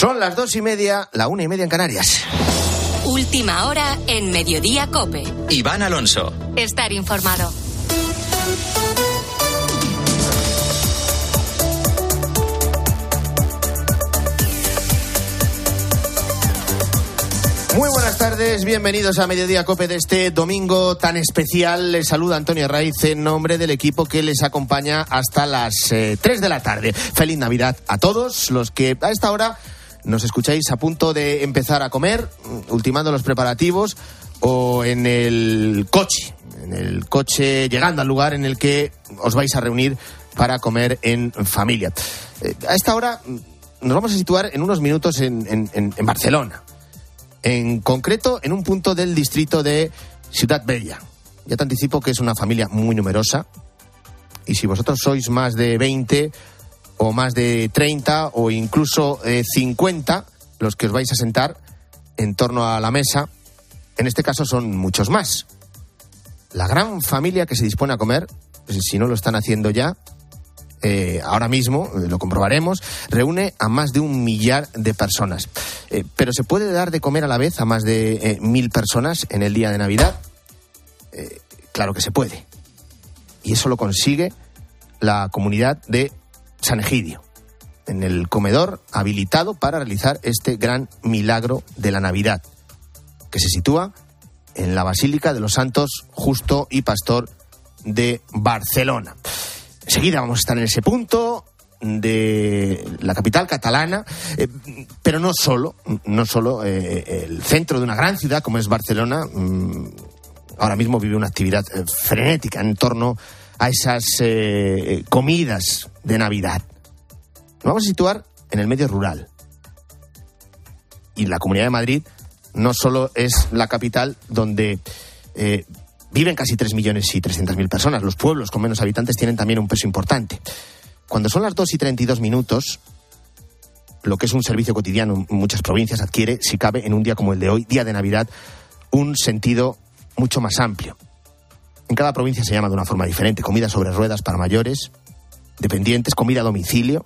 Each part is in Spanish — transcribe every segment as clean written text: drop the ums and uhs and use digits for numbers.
Son las 2:30, la 1:30 en Canarias. Última hora en Mediodía COPE. Iván Alonso. Estar informado. Muy buenas tardes, bienvenidos a Mediodía COPE de este domingo tan especial. Les saluda Antonio Raiz en nombre del equipo que les acompaña hasta las 3 de la tarde. Feliz Navidad a todos los que a esta hora nos escucháis a punto de empezar a comer, ultimando los preparativos o en el coche llegando al lugar en el que os vais a reunir para comer en familia. A esta hora nos vamos a situar en unos minutos en Barcelona. En concreto, en un punto del distrito de Ciutat Vella. Ya te anticipo que es una familia muy numerosa. Y si vosotros sois más de 20 o más de 30 o incluso 50 los que os vais a sentar en torno a la mesa, en este caso son muchos más. La gran familia que se dispone a comer, si no lo están haciendo ya, ahora mismo, lo comprobaremos, reúne a más de 1 millar de personas. ¿Pero se puede dar de comer a la vez a más de 1.000 personas en el día de Navidad? Claro que se puede. Y eso lo consigue la comunidad de San Egidio, en el comedor habilitado para realizar este gran milagro de la Navidad, que se sitúa en la Basílica de los Santos Justo y Pastor de Barcelona. Enseguida vamos a estar en ese punto de la capital catalana, pero no solo el centro de una gran ciudad como es Barcelona. Ahora mismo vive una actividad frenética en torno a esas comidas de Navidad. Nos vamos a situar en el medio rural. Y la Comunidad de Madrid no solo es la capital donde viven casi 3.300.000 personas. Los pueblos con menos habitantes tienen también un peso importante. Cuando son las 2:32, lo que es un servicio cotidiano en muchas provincias adquiere, si cabe, en un día como el de hoy, día de Navidad, un sentido mucho más amplio. En cada provincia se llama de una forma diferente. Comida sobre ruedas para mayores, dependientes, comida a domicilio.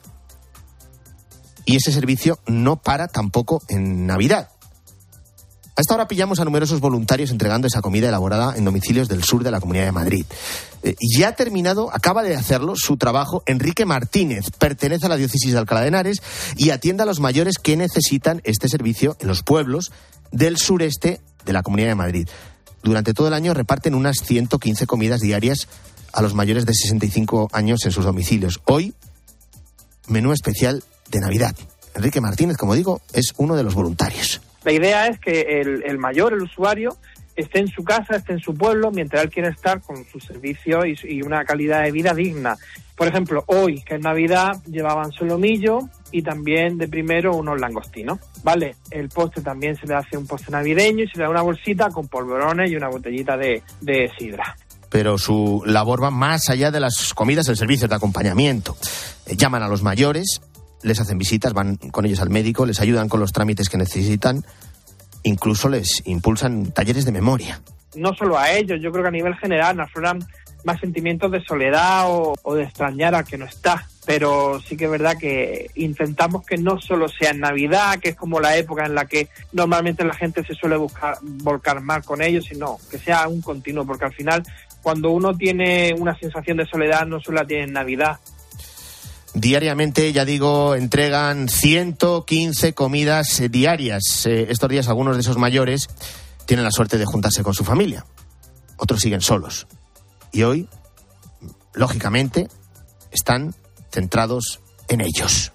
Y ese servicio no para tampoco en Navidad. A esta hora pillamos a numerosos voluntarios entregando esa comida elaborada en domicilios del sur de la Comunidad de Madrid. Ya ha terminado, acaba de hacerlo, su trabajo Enrique Martínez. Pertenece a la diócesis de Alcalá de Henares y atiende a los mayores que necesitan este servicio en los pueblos del sureste de la Comunidad de Madrid. Durante todo el año reparten unas 115 comidas diarias a los mayores de 65 años en sus domicilios. Hoy, menú especial de Navidad. Enrique Martínez, como digo, es uno de los voluntarios. La idea es que el mayor, el usuario, esté en su casa, esté en su pueblo, mientras él quiere estar con su servicio y una calidad de vida digna. Por ejemplo, hoy, que es Navidad, llevaban solomillo y también de primero unos langostinos, ¿vale? El postre también se le hace un postre navideño y se le da una bolsita con polvorones y una botellita de sidra. Pero su labor va más allá de las comidas, el servicio de acompañamiento. Llaman a los mayores, les hacen visitas, van con ellos al médico, les ayudan con los trámites que necesitan, incluso les impulsan talleres de memoria. No solo a ellos, yo creo que a nivel general nos afloran más sentimientos de soledad o de extrañar al que no está. Pero sí que es verdad que intentamos que no solo sea en Navidad, que es como la época en la que normalmente la gente se suele volcar más con ellos, sino que sea un continuo, porque al final cuando uno tiene una sensación de soledad no solo la tiene en Navidad. Diariamente, ya digo, entregan 115 comidas diarias. Estos días algunos de esos mayores tienen la suerte de juntarse con su familia. Otros siguen solos. Y hoy, lógicamente, están centrados en ellos.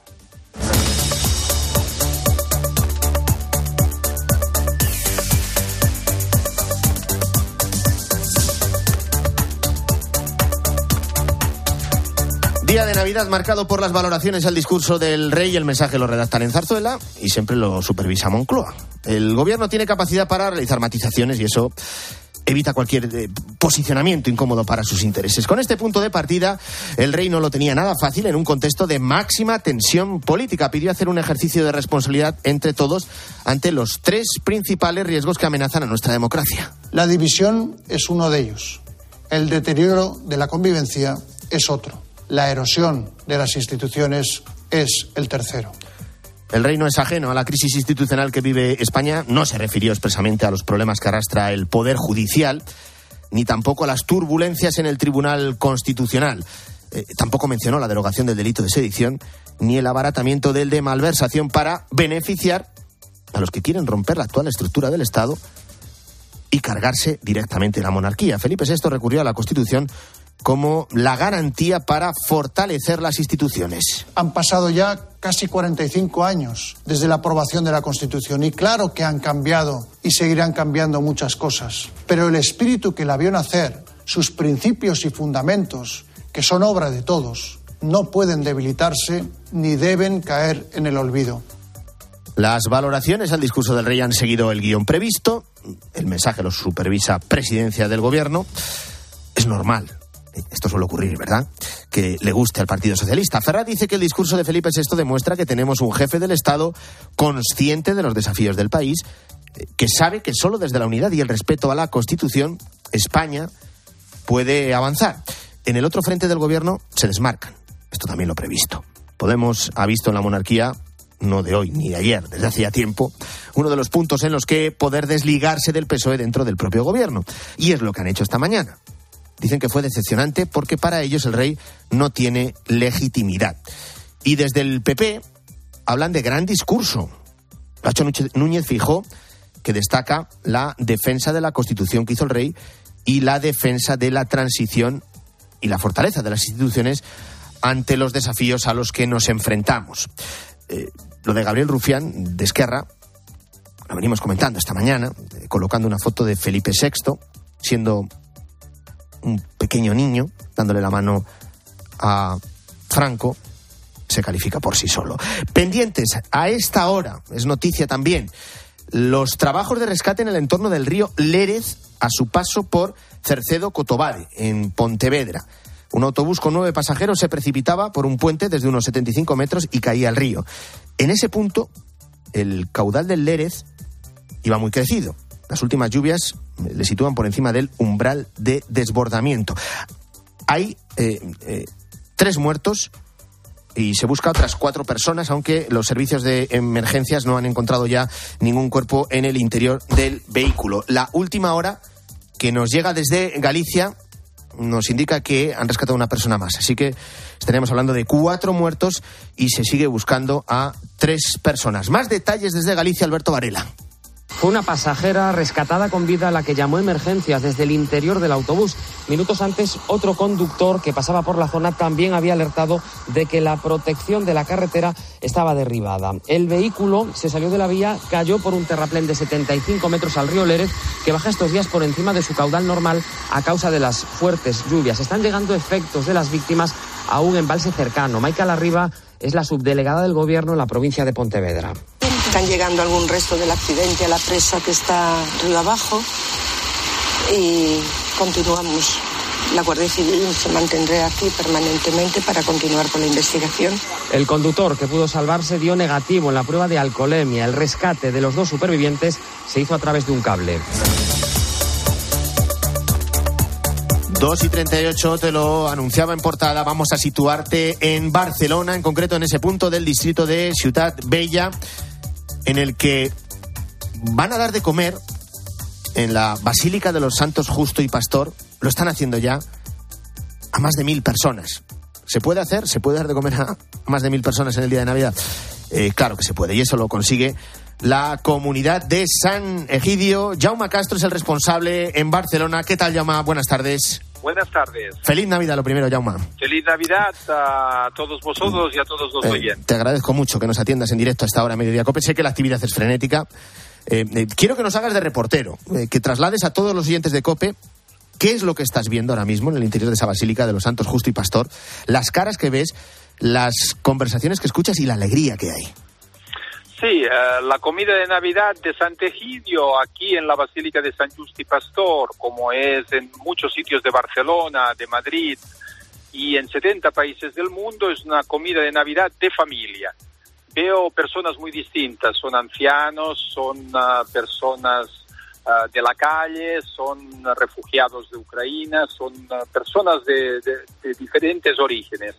Día de Navidad marcado por las valoraciones al discurso del rey. El mensaje lo redactan en Zarzuela y siempre lo supervisa Moncloa. El gobierno tiene capacidad para realizar matizaciones y eso evita cualquier posicionamiento incómodo para sus intereses. Con este punto de partida, el rey no lo tenía nada fácil en un contexto de máxima tensión política. Pidió hacer un ejercicio de responsabilidad entre todos ante los 3 principales riesgos que amenazan a nuestra democracia. La división es uno de ellos. El deterioro de la convivencia es otro. La erosión de las instituciones es el tercero. El rey no es ajeno a la crisis institucional que vive España. No se refirió expresamente a los problemas que arrastra el Poder Judicial, ni tampoco a las turbulencias en el Tribunal Constitucional. Tampoco mencionó la derogación del delito de sedición, ni el abaratamiento del de malversación para beneficiar a los que quieren romper la actual estructura del Estado y cargarse directamente la monarquía. Felipe VI recurrió a la Constitución como la garantía para fortalecer las instituciones. Han pasado ya casi 45 años desde la aprobación de la Constitución y claro que han cambiado y seguirán cambiando muchas cosas. Pero el espíritu que la vio nacer, sus principios y fundamentos, que son obra de todos, no pueden debilitarse ni deben caer en el olvido. Las valoraciones al discurso del rey han seguido el guión previsto. El mensaje lo supervisa Presidencia del Gobierno. Es normal. Esto suele ocurrir, ¿verdad? Que le guste al Partido Socialista. Ferraz dice que el discurso de Felipe VI demuestra que tenemos un jefe del Estado consciente de los desafíos del país, que sabe que solo desde la unidad y el respeto a la Constitución España puede avanzar. En el otro frente del Gobierno se desmarcan. Esto también lo previsto. Podemos ha visto en la monarquía, no de hoy ni de ayer, desde hacía tiempo, uno de los puntos en los que poder desligarse del PSOE dentro del propio Gobierno. Y es lo que han hecho esta mañana. Dicen que fue decepcionante porque para ellos el rey no tiene legitimidad. Y desde el PP hablan de gran discurso. Nacho Núñez Feijóo, que destaca la defensa de la Constitución que hizo el rey y la defensa de la transición y la fortaleza de las instituciones ante los desafíos a los que nos enfrentamos. Lo de Gabriel Rufián, de Esquerra, lo venimos comentando esta mañana, colocando una foto de Felipe VI, siendo un pequeño niño, dándole la mano a Franco, se califica por sí solo. Pendientes, a esta hora, es noticia también, los trabajos de rescate en el entorno del río Lérez a su paso por Cercedo-Cotobade, en Pontevedra. Un autobús con 9 pasajeros se precipitaba por un puente desde unos 75 metros y caía al río. En ese punto, el caudal del Lérez iba muy crecido. Las últimas lluvias le sitúan por encima del umbral de desbordamiento. Hay 3 muertos y se busca otras 4 personas, aunque los servicios de emergencias no han encontrado ya ningún cuerpo en el interior del vehículo. La última hora que nos llega desde Galicia nos indica que han rescatado una persona más. Así que estaríamos hablando de 4 muertos y se sigue buscando a 3 personas. Más detalles desde Galicia, Alberto Varela. Fue una pasajera rescatada con vida la que llamó emergencias desde el interior del autobús. Minutos antes, otro conductor que pasaba por la zona también había alertado de que la protección de la carretera estaba derribada. El vehículo se salió de la vía, cayó por un terraplén de 75 metros al río Lérez, que baja estos días por encima de su caudal normal a causa de las fuertes lluvias. Están llegando efectos de las víctimas a un embalse cercano. Maica Larriba es la subdelegada del Gobierno en la provincia de Pontevedra. Están llegando algún resto del accidente a la presa que está río abajo y continuamos. La Guardia Civil se mantendrá aquí permanentemente para continuar con la investigación. El conductor que pudo salvarse dio negativo en la prueba de alcoholemia. El rescate de los 2 supervivientes se hizo a través de un cable. 2:38, te lo anunciaba en portada. Vamos a situarte en Barcelona, en concreto en ese punto del distrito de Ciutat Vella, en el que van a dar de comer en la Basílica de los Santos Justo y Pastor. Lo están haciendo ya a más de 1.000 personas. ¿Se puede hacer? ¿Se puede dar de comer a más de 1.000 personas en el día de Navidad? Claro que se puede, y eso lo consigue la comunidad de San Egidio. Jaume Castro es el responsable en Barcelona. ¿Qué tal, Jaume? Buenas tardes. Buenas tardes. Feliz Navidad, lo primero, Jaume. Feliz Navidad a todos vosotros y a todos los oyentes. Te agradezco mucho que nos atiendas en directo a esta hora de Mediodía Cope. Sé que la actividad es frenética. Quiero que nos hagas de reportero, que traslades a todos los oyentes de Cope qué es lo que estás viendo ahora mismo en el interior de esa Basílica de los Santos Justo y Pastor, las caras que ves, las conversaciones que escuchas y la alegría que hay. Sí, la comida de Navidad de Sant Egidio aquí en la Basílica de San Just y Pastor, como es en muchos sitios de Barcelona, de Madrid y en 70 países del mundo, es una comida de Navidad de familia. Veo personas muy distintas, son ancianos, son personas de la calle, son refugiados de Ucrania, son personas de diferentes orígenes.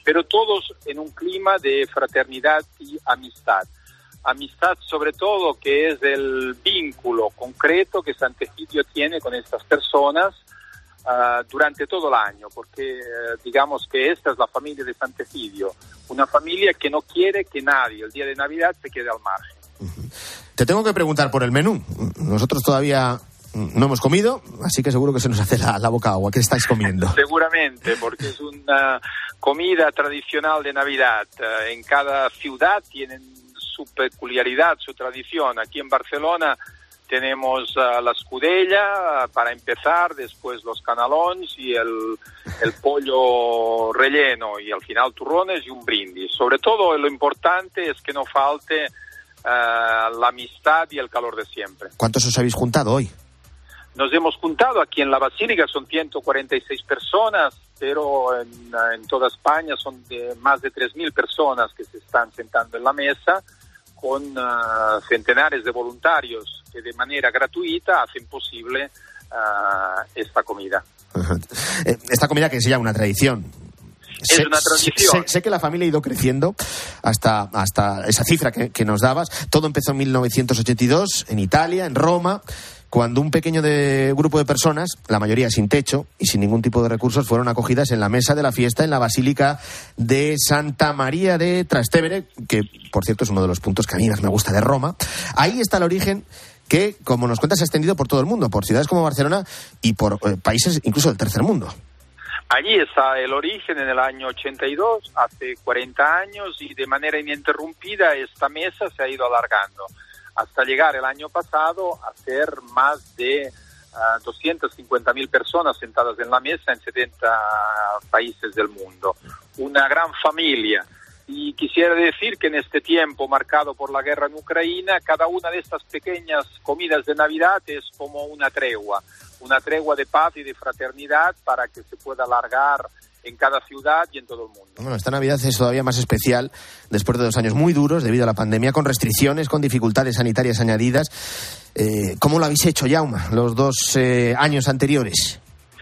pero todos en un clima de fraternidad y amistad. Amistad sobre todo, que es el vínculo concreto que Sant'Egidio tiene con estas personas durante todo el año, porque digamos que esta es la familia de Sant'Egidio, una familia que no quiere que nadie el día de Navidad se quede al margen. Te tengo que preguntar por el menú. Nosotros todavía no hemos comido, así que seguro que se nos hace la boca agua. ¿Qué estáis comiendo? Seguramente, porque es una comida tradicional de Navidad. En cada ciudad tienen su peculiaridad, su tradición. Aquí en Barcelona tenemos la escudella para empezar, después los canelons y el pollo relleno, y al final turrones y un brindis. Sobre todo lo importante es que no falte la amistad y el calor de siempre. ¿Cuántos os habéis juntado hoy? Nos hemos juntado aquí en la Basílica, son 146 personas, pero en toda España son más de 3.000 personas que se están sentando en la mesa, con centenares de voluntarios que de manera gratuita hacen posible esta comida. Esta comida que es ya una tradición. Es una tradición. Sé que la familia ha ido creciendo hasta esa cifra que nos dabas. Todo empezó en 1982 en Italia, en Roma, cuando un pequeño grupo de personas, la mayoría sin techo y sin ningún tipo de recursos, fueron acogidas en la mesa de la fiesta en la Basílica de Santa María de Trastevere, que por cierto es uno de los puntos que a mí más me gusta de Roma. Ahí está el origen que, como nos cuentas, se ha extendido por todo el mundo, por ciudades como Barcelona y por países incluso del tercer mundo. Allí está el origen en el año 82, hace 40 años, y de manera ininterrumpida esta mesa se ha ido alargando hasta llegar el año pasado a ser más de 250.000 personas sentadas en la mesa en 70 países del mundo. Una gran familia. Y quisiera decir que en este tiempo marcado por la guerra en Ucrania, cada una de estas pequeñas comidas de Navidad es como una tregua de paz y de fraternidad para que se pueda alargar en cada ciudad y en todo el mundo. Bueno, esta Navidad es todavía más especial después de 2 años muy duros debido a la pandemia, con restricciones, con dificultades sanitarias añadidas. ¿Cómo lo habéis hecho, Jaume, los 2 años anteriores?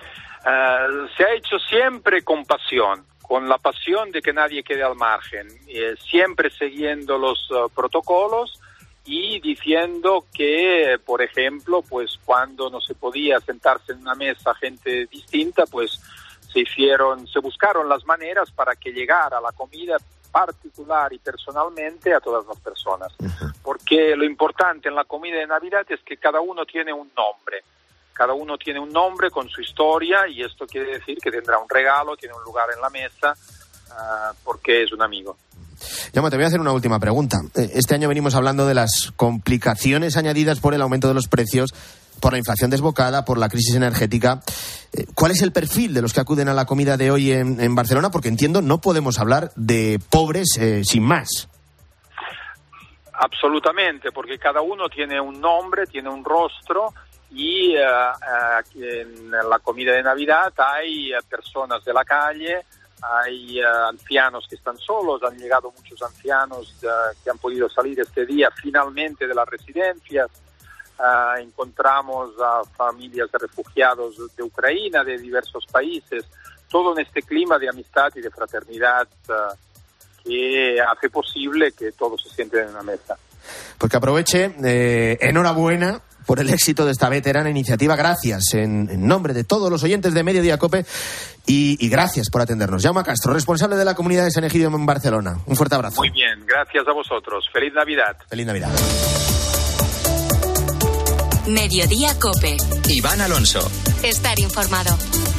Se ha hecho siempre con pasión, con la pasión de que nadie quede al margen, siempre siguiendo los protocolos y diciendo que, por ejemplo, pues cuando no se podía sentarse en una mesa gente distinta, pues se buscaron las maneras para que llegara la comida particular y personalmente a todas las personas. Porque lo importante en la comida de Navidad es que cada uno tiene un nombre. Cada uno tiene un nombre con su historia, y esto quiere decir que tendrá un regalo, tiene un lugar en la mesa, porque es un amigo. Jaume, te voy a hacer una última pregunta. Este año venimos hablando de las complicaciones añadidas por el aumento de los precios, por la inflación desbocada, por la crisis energética. ¿Cuál es el perfil de los que acuden a la comida de hoy en Barcelona? Porque entiendo, no podemos hablar de pobres sin más. Absolutamente, porque cada uno tiene un nombre, tiene un rostro, y en la comida de Navidad hay personas de la calle, hay ancianos que están solos, han llegado muchos ancianos que han podido salir este día finalmente de las residencias. Encontramos a familias de refugiados de Ucrania, de diversos países, todo en este clima de amistad y de fraternidad que hace posible que todos se sienten en una mesa. Pues que aproveche, enhorabuena por el éxito de esta veterana iniciativa. Gracias en nombre de todos los oyentes de Mediodía COPE y gracias por atendernos. Jaume Castro, responsable de la comunidad de Sant'Egidio en Barcelona. Un fuerte abrazo. Muy bien, gracias a vosotros. Feliz Navidad. Feliz Navidad. Mediodía COPE. Iván Alonso. Estar informado.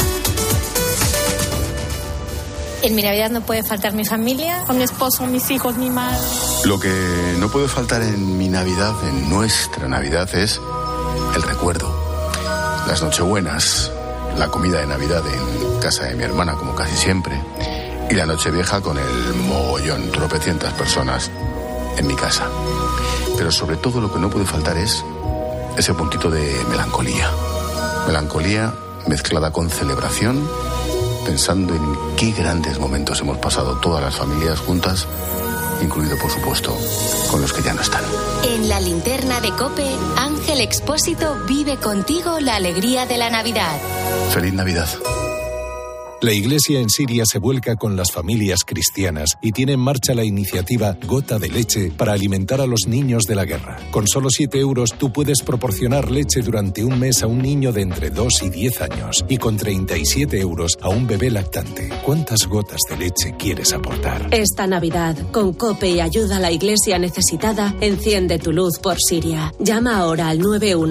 En mi Navidad no puede faltar mi familia, con mi esposo, mis hijos, mi madre. Lo que no puede faltar en mi Navidad, en nuestra Navidad, es el recuerdo. Las Nochebuenas, la comida de Navidad en casa de mi hermana, como casi siempre, y la Nochevieja con el mogollón, tropecientas personas en mi casa. Pero sobre todo lo que no puede faltar es ese puntito de melancolía. Melancolía mezclada con celebración, pensando en qué grandes momentos hemos pasado todas las familias juntas, incluido, por supuesto, con los que ya no están. En la linterna de COPE, Ángel Expósito vive contigo la alegría de la Navidad. ¡Feliz Navidad! La Iglesia en Siria se vuelca con las familias cristianas y tiene en marcha la iniciativa Gota de Leche para alimentar a los niños de la guerra. Con solo 7 euros tú puedes proporcionar leche durante un mes a un niño de entre 2 y 10 años y con 37 euros a un bebé lactante. ¿Cuántas gotas de leche quieres aportar? Esta Navidad, con COPE y ayuda a la Iglesia necesitada, enciende tu luz por Siria. Llama ahora al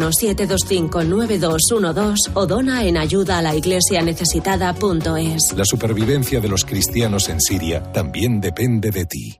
917259212 o dona en ayudaalaiglesianecesitada.es. La supervivencia de los cristianos en Siria también depende de ti.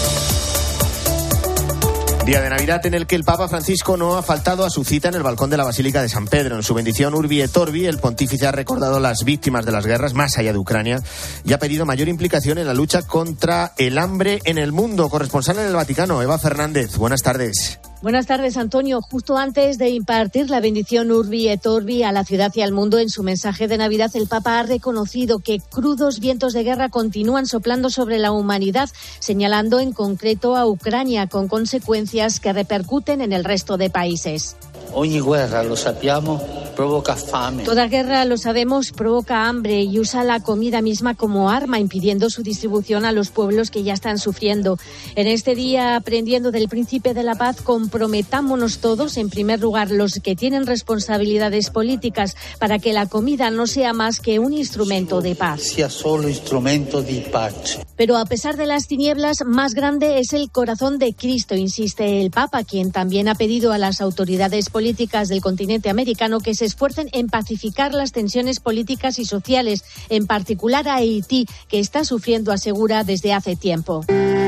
Día de Navidad en el que el Papa Francisco no ha faltado a su cita en el balcón de la Basílica de San Pedro. En su bendición Urbi et Orbi, el pontífice ha recordado las víctimas de las guerras más allá de Ucrania y ha pedido mayor implicación en la lucha contra el hambre en el mundo. Corresponsal en el Vaticano, Eva Fernández. Buenas tardes. Buenas tardes, Antonio. Justo antes de impartir la bendición Urbi et Orbi a la ciudad y al mundo, en su mensaje de Navidad, el Papa ha reconocido que crudos vientos de guerra continúan soplando sobre la humanidad, señalando en concreto a Ucrania, con consecuencias que repercuten en el resto de países. Ogni guerra, lo sappiamo, provoca fame. Toda guerra, lo sabemos, provoca hambre y usa la comida misma como arma, impidiendo su distribución a los pueblos que ya están sufriendo. En este día, aprendiendo del Príncipe de la Paz, comprometámonos todos, en primer lugar los que tienen responsabilidades políticas, para que la comida no sea más que un instrumento de paz. Sea solo instrumento de paz. Pero a pesar de las tinieblas, más grande es el corazón de Cristo, insiste el Papa, quien también ha pedido a las autoridades políticas del continente americano que se esfuercen en pacificar las tensiones políticas y sociales, en particular a Haití, que está sufriendo, asegura, desde hace tiempo.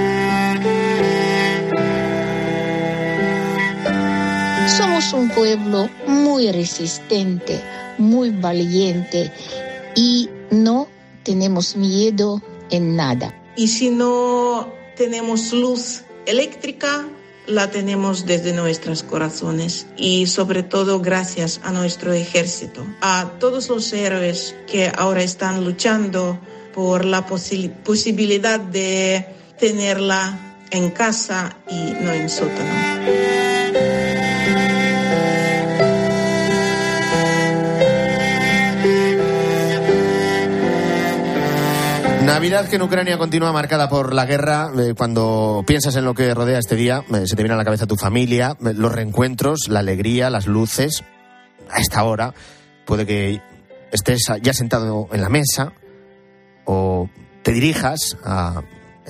Somos un pueblo muy resistente, muy valiente y no tenemos miedo en nada. Y si no tenemos luz eléctrica, la tenemos desde nuestros corazones y sobre todo gracias a nuestro ejército, a todos los héroes que ahora están luchando por la posibilidad de tenerla en casa y no en sótano. Navidad que en Ucrania continúa marcada por la guerra. Cuando piensas en lo que rodea este día, se te viene a la cabeza tu familia, los reencuentros, la alegría, las luces. A esta hora puede que estés ya sentado en la mesa o te dirijas a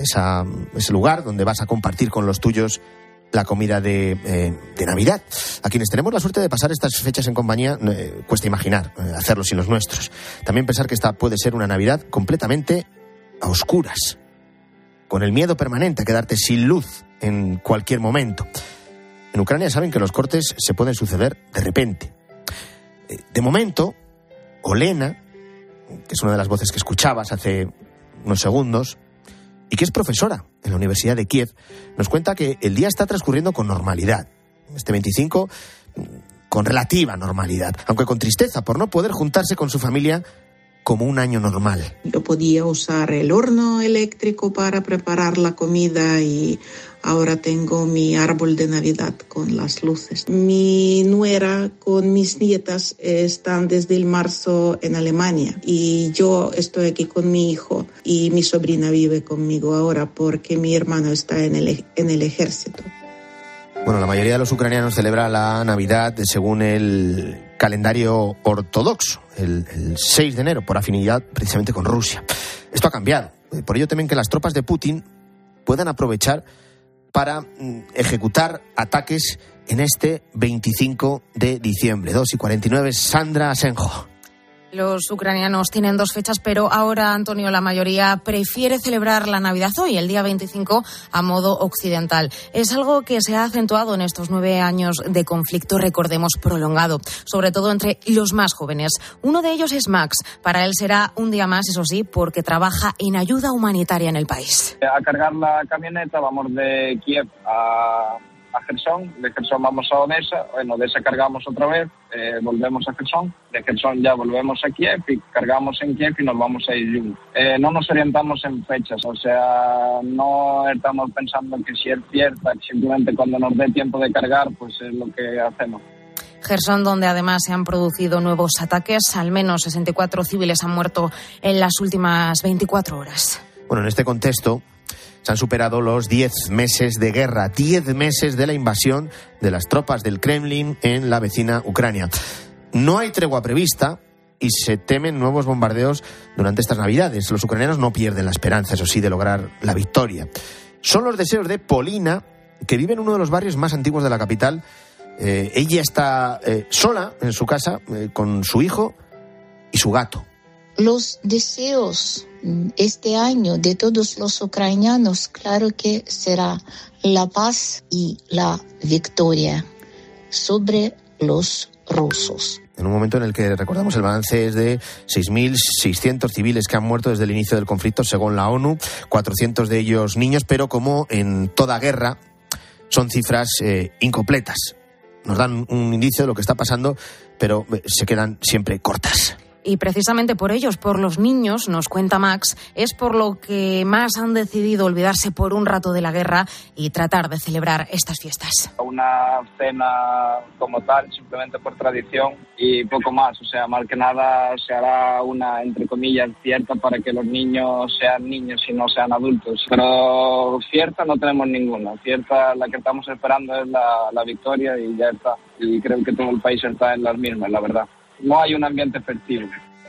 ese lugar donde vas a compartir con los tuyos la comida de Navidad. A quienes tenemos la suerte de pasar estas fechas en compañía, cuesta imaginar hacerlo sin los nuestros. También pensar que esta puede ser una Navidad completamente a oscuras, con el miedo permanente a quedarte sin luz en cualquier momento. En Ucrania saben que los cortes se pueden suceder de repente. De momento, Olena, que es una de las voces que escuchabas hace unos segundos, y que es profesora en la Universidad de Kiev, nos cuenta que el día está transcurriendo con normalidad. Este 25, con relativa normalidad, aunque con tristeza por no poder juntarse con su familia como un año normal. Yo podía usar el horno eléctrico para preparar la comida y ahora tengo mi árbol de Navidad con las luces. Mi nuera con mis nietas están desde el marzo en Alemania y yo estoy aquí con mi hijo y mi sobrina vive conmigo ahora porque mi hermano está en el ejército. Bueno, la mayoría de los ucranianos celebra la Navidad según el calendario ortodoxo, el 6 de enero, por afinidad precisamente con Rusia. Esto ha cambiado. Por ello temen que las tropas de Putin puedan aprovechar para ejecutar ataques en este 25 de diciembre. 2:49, Sandra Asenjo. Los ucranianos tienen dos fechas, pero ahora, Antonio, la mayoría prefiere celebrar la Navidad hoy, el día 25, a modo occidental. Es algo que se ha acentuado en estos 9 años de conflicto, recordemos, prolongado, sobre todo entre los más jóvenes. Uno de ellos es Max. Para él será un día más, eso sí, porque trabaja en ayuda humanitaria en el país. A cargar la camioneta, vamos de Kiev a Jersón, de Jersón vamos a Odessa, bueno, de Odessa cargamos otra vez, volvemos a Jersón, de Jersón ya volvemos a Kiev y cargamos en Kiev y nos vamos a Izium. No nos orientamos en fechas, o sea, no estamos pensando que si es cierta, simplemente cuando nos dé tiempo de cargar, pues es lo que hacemos. Gerson, donde además se han producido nuevos ataques. Al menos 64 civiles han muerto en las últimas 24 horas. Bueno, en este contexto se han superado los 10 meses de guerra, 10 meses de la invasión de las tropas del Kremlin en la vecina Ucrania. No hay tregua prevista y se temen nuevos bombardeos durante estas Navidades. Los ucranianos no pierden la esperanza, eso sí, de lograr la victoria. Son los deseos de Polina, que vive en uno de los barrios más antiguos de la capital. Ella está sola en su casa con su hijo y su gato. Los deseos este año de todos los ucranianos, claro que será la paz y la victoria sobre los rusos. En un momento en el que, recordamos, el balance es de 6.600 civiles que han muerto desde el inicio del conflicto, según la ONU, 400 de ellos niños, pero como en toda guerra, son cifras incompletas. Nos dan un indicio de lo que está pasando, pero se quedan siempre cortas. Y precisamente por ellos, por los niños, nos cuenta Max, es por lo que más han decidido olvidarse por un rato de la guerra y tratar de celebrar estas fiestas. Una cena como tal, simplemente por tradición y poco más. O sea, más que nada se hará una, entre comillas, fiesta para que los niños sean niños y no sean adultos. Pero fiesta no tenemos ninguna. Fiesta, la que estamos esperando es la victoria y ya está. Y creo que todo el país está en las mismas, la verdad. No hay un ambiente festivo.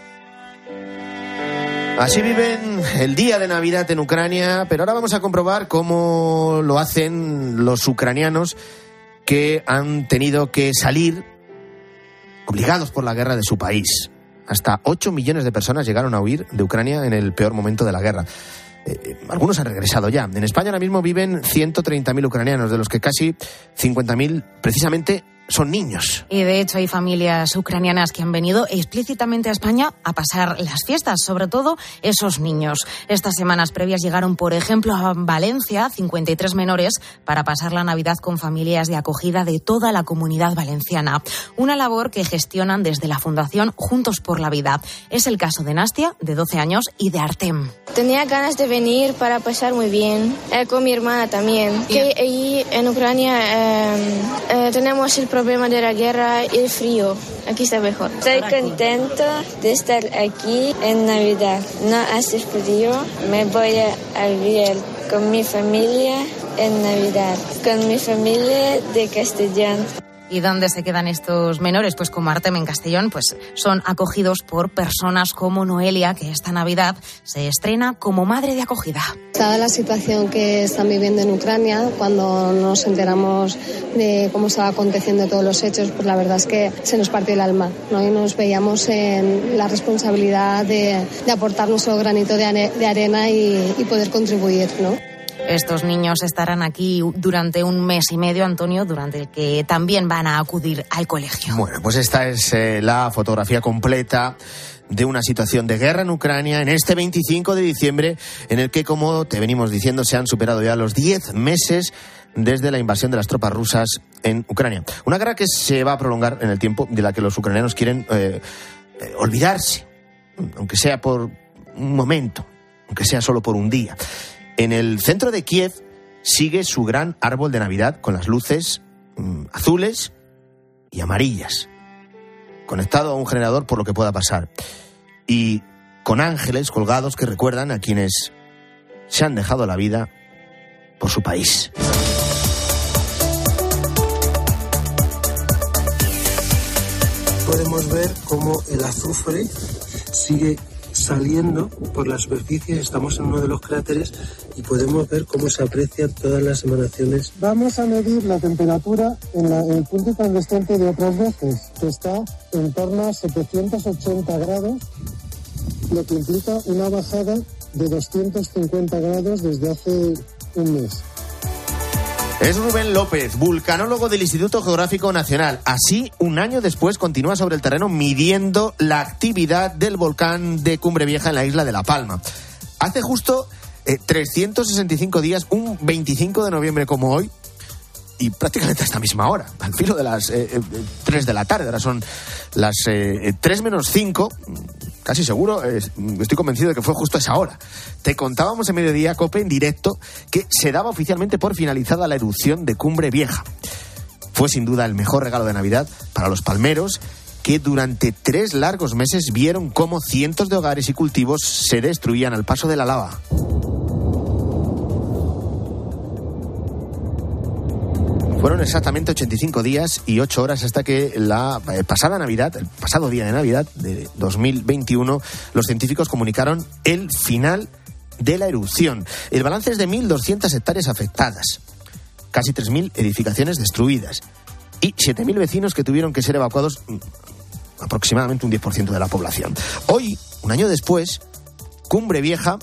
Así viven el día de Navidad en Ucrania, pero ahora vamos a comprobar cómo lo hacen los ucranianos que han tenido que salir obligados por la guerra de su país. Hasta 8 millones de personas llegaron a huir de Ucrania en el peor momento de la guerra. Algunos han regresado ya. En España ahora mismo viven 130.000 ucranianos, de los que casi 50.000 precisamente son niños. Y de hecho hay familias ucranianas que han venido explícitamente a España a pasar las fiestas, sobre todo esos niños. Estas semanas previas llegaron, por ejemplo, a Valencia 53 menores para pasar la Navidad con familias de acogida de toda la Comunidad Valenciana. Una labor que gestionan desde la Fundación Juntos por la Vida. Es el caso de Nastia, de 12 años, y de Artem. Tenía ganas de venir para pasar muy bien, con mi hermana también. Que ahí en Ucrania tenemos el problema de la guerra y el frío. Aquí está mejor. Estoy contenta de estar aquí en Navidad. No hace frío. Me voy a vivir con mi familia en Navidad. Con mi familia de Castellón. ¿Y dónde se quedan estos menores? Pues como Artem en Castellón, pues son acogidos por personas como Noelia, que esta Navidad se estrena como madre de acogida. Dada la situación que están viviendo en Ucrania, cuando nos enteramos de cómo estaba aconteciendo todos los hechos, pues la verdad es que se nos partió el alma, ¿no? Y nos veíamos en la responsabilidad de aportar nuestro granito de arena y poder contribuir, ¿no? Estos niños estarán aquí durante un mes y medio, Antonio, durante el que también van a acudir al colegio. Bueno, pues esta es la fotografía completa de una situación de guerra en Ucrania en este 25 de diciembre, en el que, como te venimos diciendo, se han superado ya los 10 meses desde la invasión de las tropas rusas en Ucrania. Una guerra que se va a prolongar en el tiempo, de la que los ucranianos quieren olvidarse, aunque sea por un momento, aunque sea solo por un día. En el centro de Kiev sigue su gran árbol de Navidad con las luces azules y amarillas, conectado a un generador por lo que pueda pasar, y con ángeles colgados que recuerdan a quienes se han dejado la vida por su país. Podemos ver cómo el azufre sigue saliendo por la superficie. Estamos en uno de los cráteres y podemos ver cómo se aprecian todas las emanaciones. Vamos a medir la temperatura en el punto incandescente de otras veces, que está en torno a 780 grados, lo que implica una bajada de 250 grados desde hace un mes. Es Rubén López, vulcanólogo del Instituto Geográfico Nacional. Así, un año después, continúa sobre el terreno midiendo la actividad del volcán de Cumbre Vieja en la isla de La Palma. Hace justo 365 días, un 25 de noviembre como hoy, y prácticamente a esta misma hora, al filo de las 3 de la tarde. Ahora son las 3 menos 5, casi seguro, estoy convencido de que fue justo a esa hora. Te contábamos en Mediodía Cope en directo que se daba oficialmente por finalizada la erupción de Cumbre Vieja. fue sin duda el mejor regalo de Navidad para los palmeros, que durante 3 largos meses vieron cómo cientos de hogares y cultivos se destruían al paso de la lava. Fueron exactamente 85 días y 8 horas hasta que la pasada Navidad, el pasado día de Navidad de 2021, los científicos comunicaron el final de la erupción. El balance es de 1.200 hectáreas afectadas, casi 3.000 edificaciones destruidas y 7.000 vecinos que tuvieron que ser evacuados, aproximadamente un 10% de la población. Hoy, un año después, Cumbre Vieja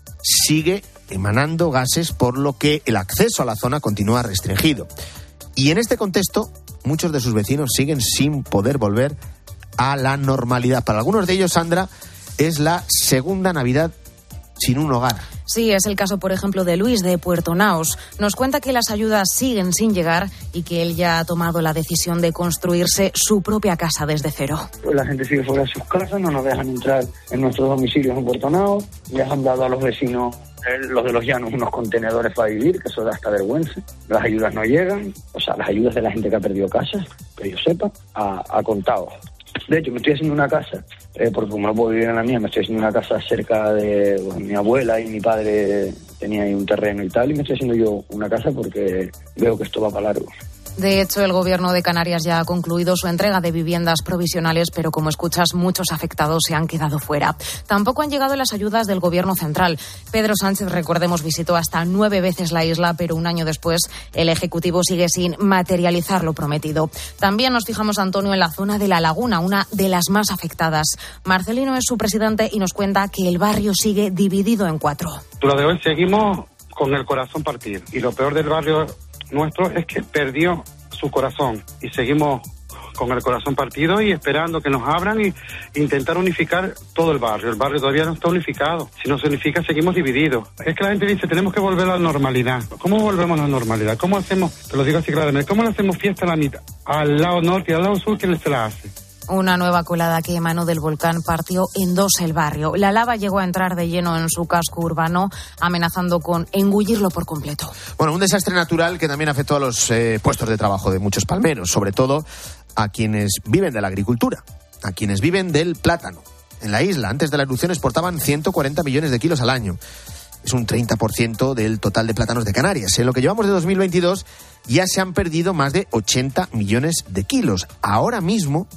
sigue emanando gases, por lo que el acceso a la zona continúa restringido. Y en este contexto, muchos de sus vecinos siguen sin poder volver a la normalidad. Para algunos de ellos, Sandra, es la segunda Navidad sin un hogar. Sí, es el caso, por ejemplo, de Luis de Puerto Naos. Nos cuenta que las ayudas siguen sin llegar y que él ya ha tomado la decisión de construirse su propia casa desde cero. La gente sigue fuera de sus casas, no nos dejan entrar en nuestros domicilios en Puerto Naos, les han dado a los vecinos, los de los llanos, unos contenedores para vivir, que eso da hasta vergüenza. Las ayudas no llegan, o sea, las ayudas de la gente que ha perdido casas, que yo sepa, a contados. De hecho, me estoy haciendo una casa, porque como no puedo vivir en la mía, me estoy haciendo una casa cerca de mi abuela, y mi padre tenía ahí un terreno y tal, y me estoy haciendo yo una casa porque veo que esto va para largo. De hecho, el Gobierno de Canarias ya ha concluido su entrega de viviendas provisionales, pero como escuchas, muchos afectados se han quedado fuera. Tampoco han llegado las ayudas del Gobierno central. Pedro Sánchez, recordemos, visitó hasta 9 veces la isla, pero un año después el Ejecutivo sigue sin materializar lo prometido. También nos fijamos, Antonio, en la zona de La Laguna, una de las más afectadas. Marcelino es su presidente y nos cuenta que el barrio sigue dividido en 4. Lo de hoy seguimos con el corazón partido. Y lo peor del barrio nuestro es que perdió su corazón y seguimos con el corazón partido y esperando que nos abran y intentar unificar todo el barrio. El barrio todavía no está unificado. Si no se unifica, seguimos divididos. Es que la gente dice, tenemos que volver a la normalidad. ¿Cómo volvemos a la normalidad? ¿Cómo hacemos, te lo digo así claramente, cómo le hacemos fiesta a la mitad? Al lado norte y al lado sur, ¿quién se la hace? Una nueva colada que emanó del volcán partió en 2 el barrio. La lava llegó a entrar de lleno en su casco urbano, amenazando con engullirlo por completo. Bueno, un desastre natural que también afectó a los puestos de trabajo de muchos palmeros, sobre todo a quienes viven de la agricultura, a quienes viven del plátano. En la isla, antes de la erupción, exportaban 140 millones de kilos al año. Es un 30% del total de plátanos de Canarias. En lo que llevamos de 2022 ya se han perdido más de 80 millones de kilos. Ahora mismo,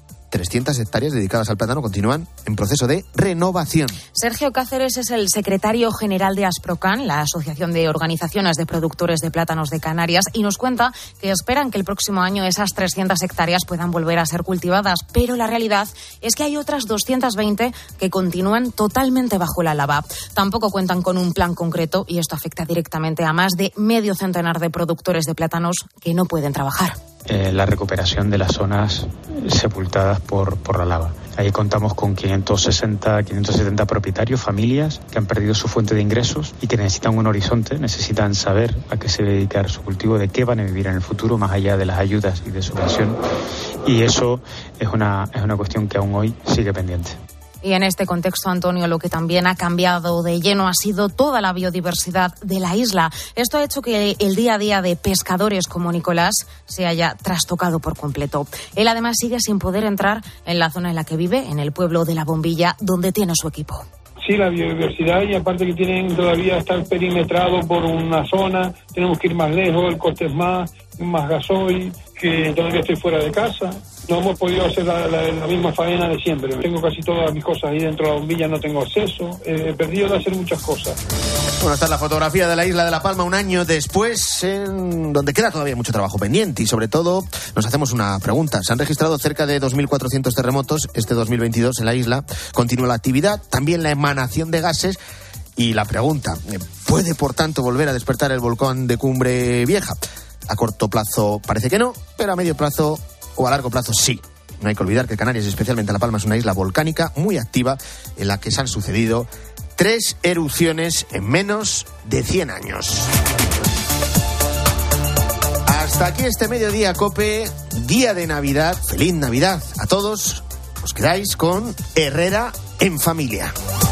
300 hectáreas dedicadas al plátano continúan en proceso de renovación. Sergio Cáceres es el secretario general de Asprocan, la Asociación de Organizaciones de Productores de Plátanos de Canarias, y nos cuenta que esperan que el próximo año esas 300 hectáreas puedan volver a ser cultivadas, pero la realidad es que hay otras 220 que continúan totalmente bajo la lava. Tampoco cuentan con un plan concreto y esto afecta directamente a más de medio centenar de productores de plátanos que no pueden trabajar. La recuperación de las zonas sepultadas por la lava. Ahí contamos con 570 propietarios, familias que han perdido su fuente de ingresos y que necesitan un horizonte, necesitan saber a qué se va a dedicar su cultivo, de qué van a vivir en el futuro, más allá de las ayudas y de subvención. Y eso es una cuestión que aún hoy sigue pendiente. Y en este contexto, Antonio, lo que también ha cambiado de lleno ha sido toda la biodiversidad de la isla. Esto ha hecho que el día a día de pescadores como Nicolás se haya trastocado por completo. Él además sigue sin poder entrar en la zona en la que vive, en el pueblo de La Bombilla, donde tiene su equipo. Sí, la biodiversidad, y aparte que tienen todavía estar perimetrados por una zona, tenemos que ir más lejos, el coste es más gasoil, que todavía estoy fuera de casa. No hemos podido hacer la misma faena de siempre. Tengo casi todas mis cosas ahí dentro de La Bombilla, no tengo acceso. He perdido de hacer muchas cosas. Bueno, esta es la fotografía de la isla de La Palma un año después, en donde queda todavía mucho trabajo pendiente. Y sobre todo, nos hacemos una pregunta. Se han registrado cerca de 2.400 terremotos este 2022 en la isla. Continúa la actividad, también la emanación de gases. Y la pregunta, ¿puede por tanto volver a despertar el volcán de Cumbre Vieja? A corto plazo parece que no, pero a medio plazo o a largo plazo sí. No hay que olvidar que Canarias, especialmente La Palma, es una isla volcánica muy activa en la que se han sucedido 3 erupciones en menos de 100 años. Hasta aquí este Mediodía COPE, día de Navidad. Feliz Navidad a todos. Os quedáis con Herrera en Familia.